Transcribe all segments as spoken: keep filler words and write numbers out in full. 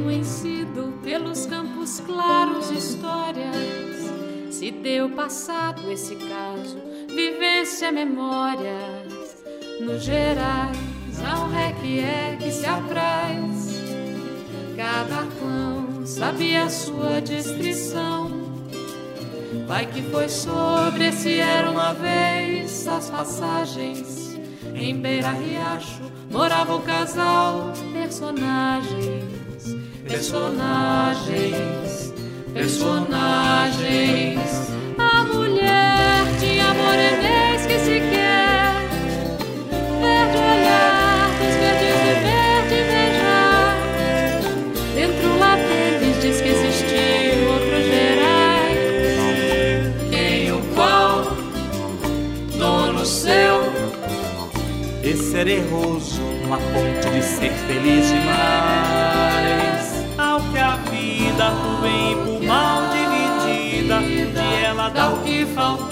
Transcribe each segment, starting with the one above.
conhecido pelos campos claros de histórias. Se deu passado esse caso, vivência, memórias. Nos gerais, há um requié que se apraz. Cada clã sabia a sua descrição. Vai que foi sobre esse era uma vez as passagens. Em beira riacho morava o casal. Personagens, personagens, personagens. A mulher tinha morenês que se quer. Verde olhar dos verdes do verde beijar. Dentro lá deles diz que existiu outros gerais. Quem o qual, dono seu. Esse era erroso, uma ponte de ser feliz demais. Ao que a vida por bem e por mal dividida, e ela dá o que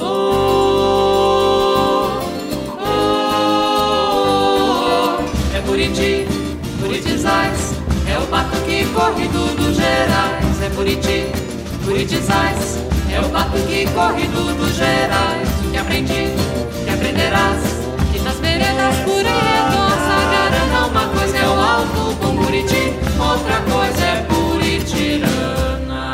faltou. Oh, é Buriti, Buritizais, é o batuque corrido dos gerais. É Buriti, Buritizais, é o batuque corrido dos gerais. O que aprendi, que aprenderás. Nas veredas por redor, Sagarana, uma coisa é o alto com Buriti, outra coisa é Buritirana.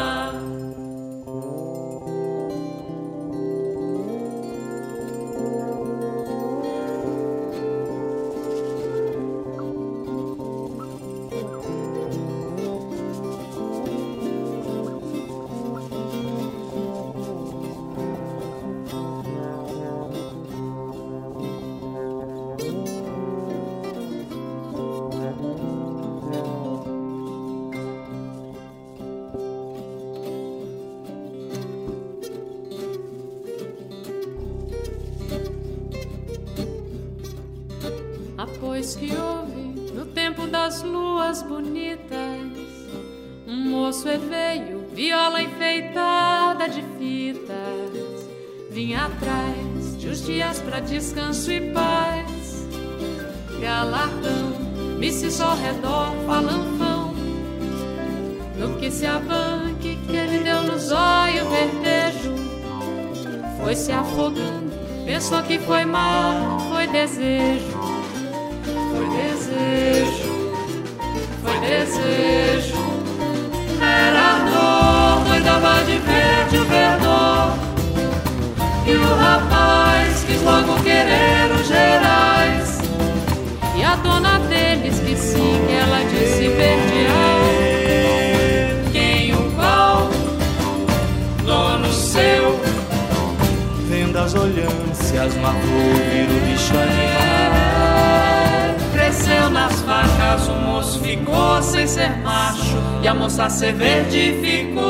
Pois que houve no tempo das luas bonitas um moço veio, viola enfeitada de fitas, vinha atrás de uns dias pra descanso e paz. Galardão, missa ao redor, falanfão, no que se abanque que ele deu no zóio verdejo. Foi se afogando, pensou que foi mar, foi desejo. Foi desejo, foi desejo. Era dor, doidava de verde o verdor. E o rapaz quis logo querer os gerais. E a dona deles que sim, que ela disse verdear. Quem o qual, dono seu. Vendo as olhâncias, uma flor vira o bicho animal. Cresceu nas facas, o moço ficou sem ser macho e a moça ser verde ficou.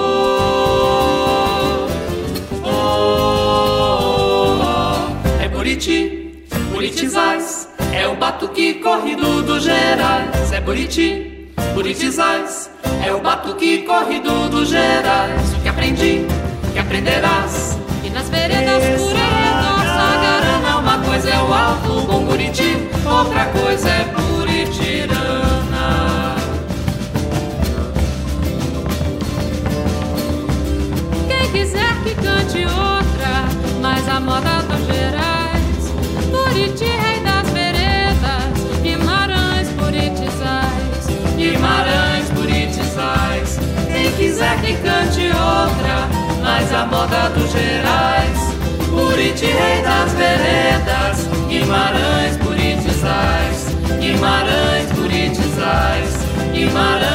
Oh, oh, oh. É Buriti, Buritizais, é o batuque corrido dos gerais. É Buriti, Buritizais, é o batuque corrido dos gerais. O que aprendi, que aprenderás. E nas veredas por redor, Sagarana, uma coisa é o alto bom Buriti, outra coisa é Buritirana. Quem quiser que cante outra, mas a moda dos gerais. Buriti, rei das veredas, Guimarães, Buritizais, Guimarães, Buritizais. Quem quiser que cante outra, mas a moda dos gerais. Buriti, rei das veredas, Guimarães, Buritizais, Guimarães, Buritizais, Guimarães.